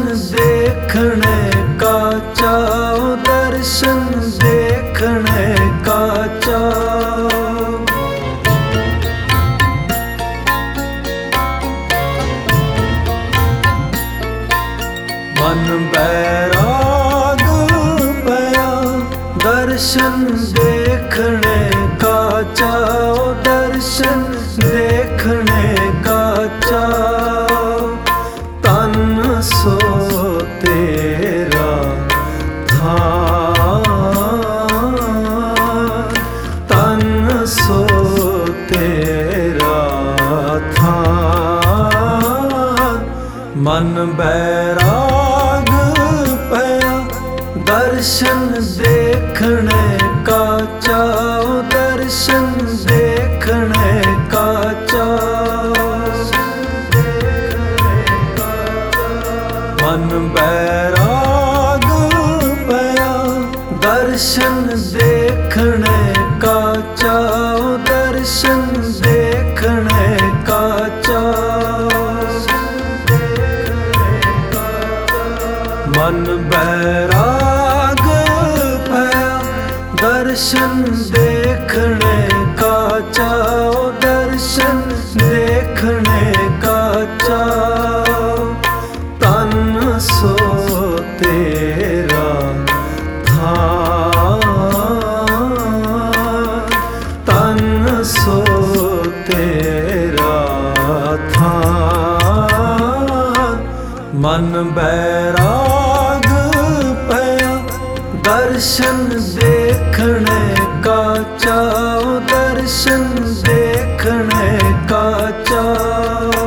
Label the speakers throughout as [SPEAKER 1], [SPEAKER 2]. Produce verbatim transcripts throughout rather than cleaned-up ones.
[SPEAKER 1] देखने का चाओ, दर्शन देखने का चाओ। मन बैराग पया, दर्शन देखने का चाओ, दर्शन देखने का चाओ। तन सो तेरा थान, तन सो तेरा थान। मन बैराग पया, दर्शन देखने का चाओ, दर्शन देखने का चाओ। मन बैराग पया, दर्शन देखने का चाओ, दर्शन देखने का चाओ। मन बैराग पया, दर्शन देखने का चाओ, दर्शन देखने का चाओ। तन सो तेरा थान, तन सो तेरा थान। मन बैराग पया, दर्शन देखने का चाओ, दर्शन देखने का चाओ।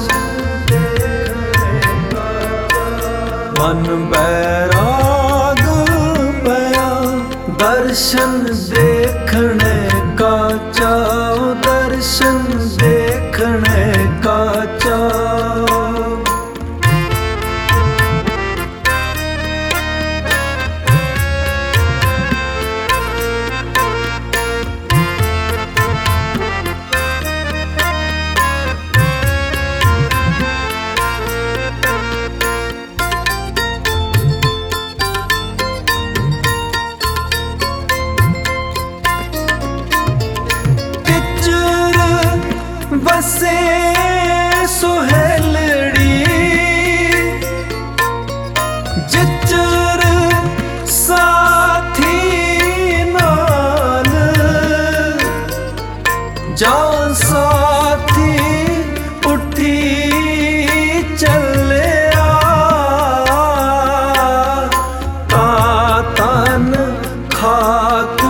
[SPEAKER 1] मन बैराग पया, दर्शन देखने का चाओ, दर्शन देखने का चाओ। बसे सुहेलड़ी, जिचर साथी नाल, जान साथी उठी चलिया। तातन खाकू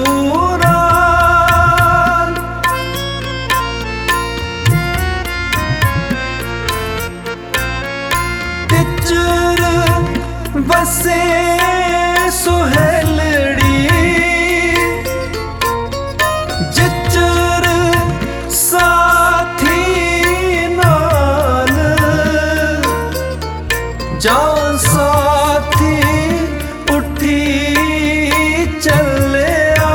[SPEAKER 1] बसे सुहेलड़ी, जिचर साथी नाल, जान साथी उठी चलिया।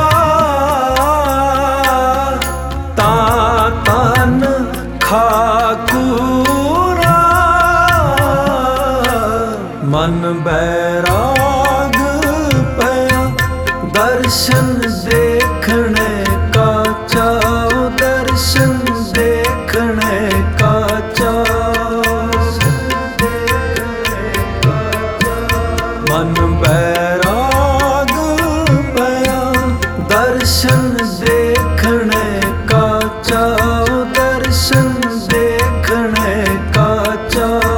[SPEAKER 1] तातन खाकू मन बैराग पया, दर्शन देखने का चाओ, दर्शन देखने का चाओ। मन बैराग पया, दर्शन देखने का चाओ, दर्शन देखने का चाओ।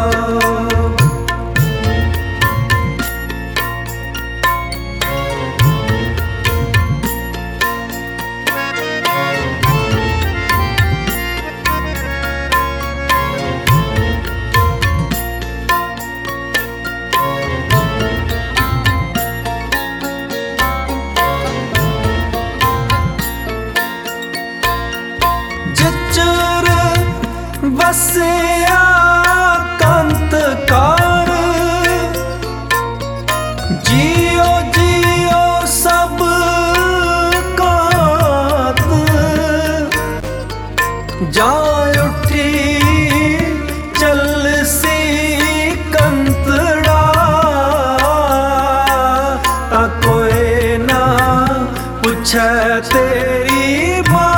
[SPEAKER 1] तेरी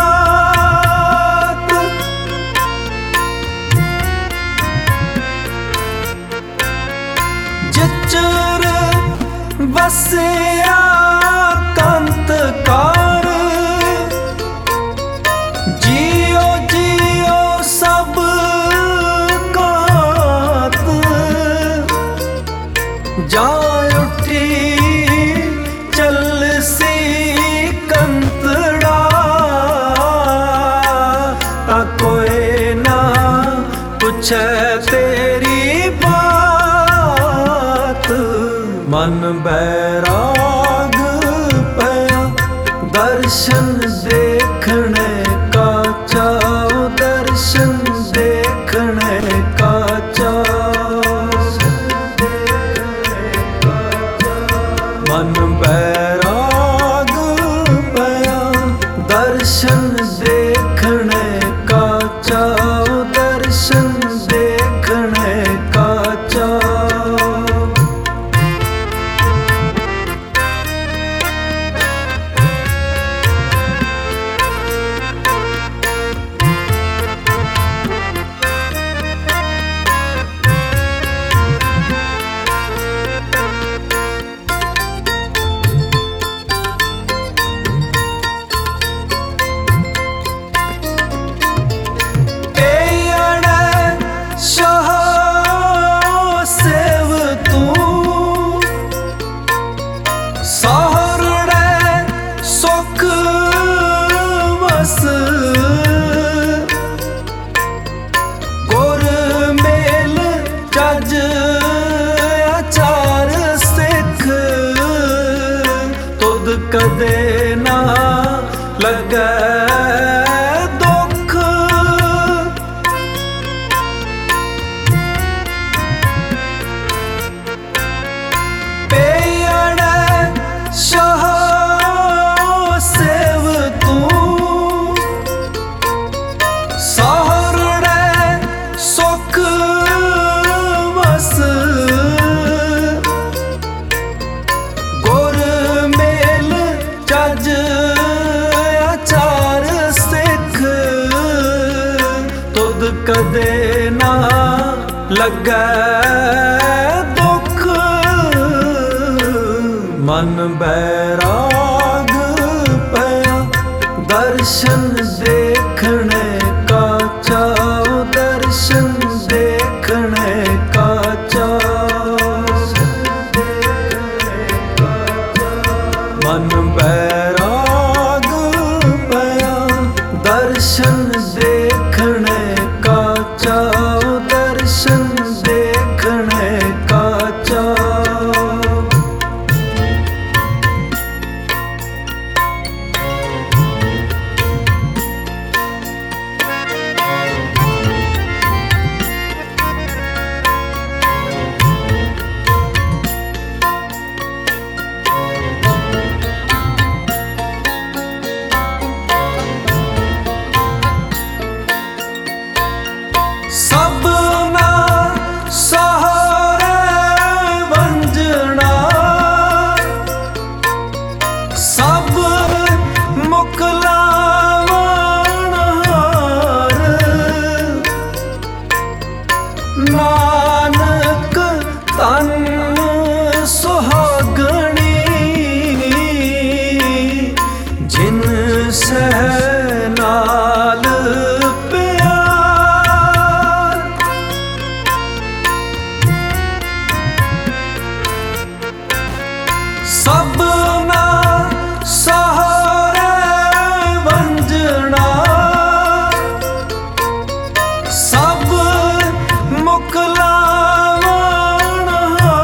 [SPEAKER 1] बात। जिचर बसिया कंत कार, जियो जियो सब कात। जा उठी चल सी कंतड़ा, ता कोई ना पूछे तेरी बात। मन बैराग पया दर्शन देखने का चाओ, दर्शन देखने का चाओ। मन बैराग पया दर्शन देखने का चाओ, दर्शन देखने का चाओ। गुर मेल जज आचार सिख, तुद कदे ना लगे दुख। पेयड़ शाह सेव तू, सहरड़े सुख वस। गुर मेल जज आचार सिख, तुद कदे ना लगे दुख। मन बैराग पया दर्शन देखने का चाओ, दर्शन देखने का चाओ। मन बैराग पया दर्शन देखने का चाओ, दर्शन देखने का चाओ। सबना सहारे वंजना, सब मुकलावनहार। नानक तन सुहागणी, जिन सह नाल सबना सहारे वंजना, सब मुकलावनहार।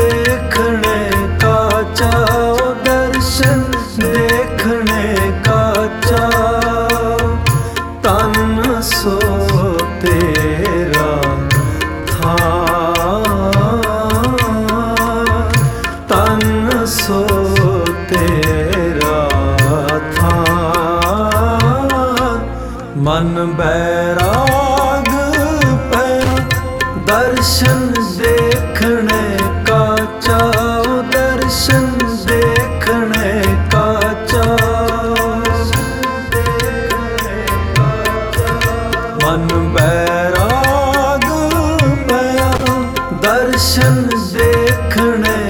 [SPEAKER 1] देखने का चाओ, दर्शन देखने का चाओ। तन सो तेरा था, तन सो तेरा था। मन बैराग पैरा, दर्शन देखने का चाओ, दर्शन देखने का चाओ। मन बैराग पैरा, दर्शन देखने